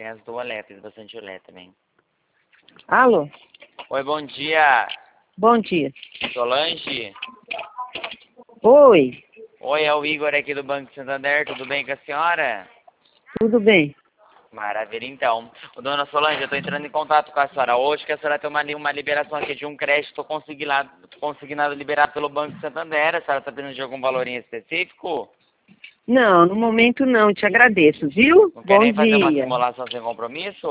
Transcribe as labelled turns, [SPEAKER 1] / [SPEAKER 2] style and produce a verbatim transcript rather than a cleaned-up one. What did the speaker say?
[SPEAKER 1] as duas Lé, fiz bastante Lé também.
[SPEAKER 2] Alô?
[SPEAKER 1] Oi, bom dia.
[SPEAKER 2] Bom dia.
[SPEAKER 1] Solange?
[SPEAKER 2] Oi,
[SPEAKER 1] Oi, é o Igor aqui do Banco Santander, tudo bem com a senhora?
[SPEAKER 2] tudo bem?
[SPEAKER 1] Maravilha, então. Ô, dona Solange, eu estou entrando em contato com a senhora hoje, que a senhora tem uma, li- uma liberação aqui de um crédito consignado, consignado liberado pelo Banco Santander. A senhora está precisando de algum valor em específico?
[SPEAKER 2] Não, no momento não, te agradeço, viu?
[SPEAKER 1] Não quer
[SPEAKER 2] Bom
[SPEAKER 1] nem fazer uma
[SPEAKER 2] dia.
[SPEAKER 1] simulação sem compromisso?